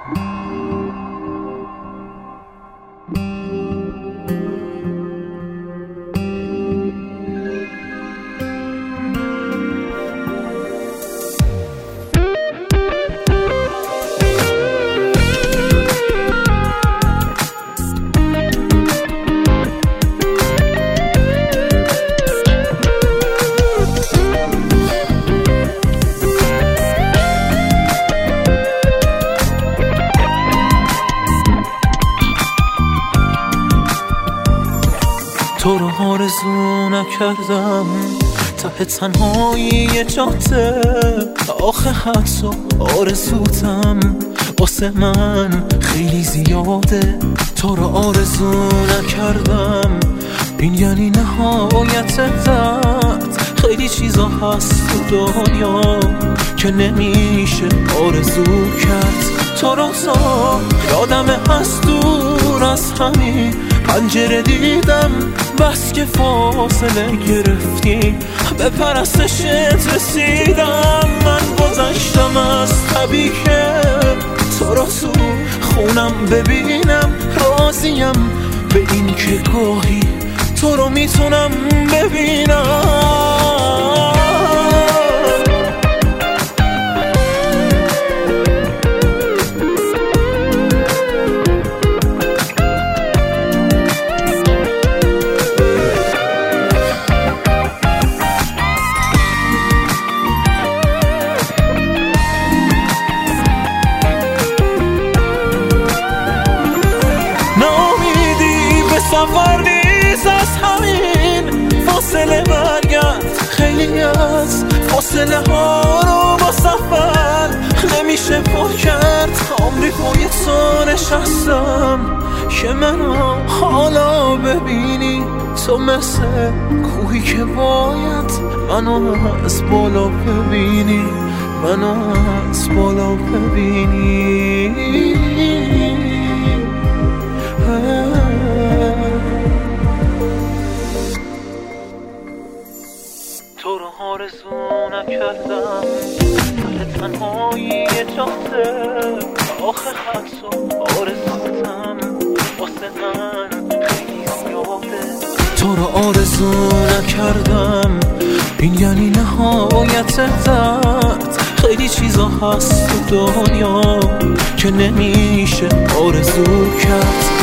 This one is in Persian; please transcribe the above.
تو رو آرزو نکردم ته تنهایی جاده، آخه حدس و آرزوتم واسه من خیلی زیاده. تو رو آرزو نکردم این یعنی نهایت درد. خیلی چیزا هست تو دنیا که نمیشه آرزو کرد. تو رو تا یادم از دور از همین پنجره دیدم، بس که فاصله گرفتی به پرستشت رسیدم. من گذشتم از طبیعی که تو رو تو خونم ببینم، راضیم به این که گاهی تو رو میتونم ببینم. سفر نیست از همین فاصله برگرد، خیلی از فاصله ها رو با سفر نمیشه پر کرد. آمریکای تو نشستم که منو حالا ببینی، تو مثل کوهی که باید منو از بالا ببینی، منو از بالا ببینی. تو رو آرزو نکردم ته تنهایی جاده، آخه حدس و آرزوتم واسه من خیلی زیاده. تو رو آرزو نکردم این یعنی نهایت درد. خیلی چیزا هست تو دنیا که نمیشه آرزو کرد.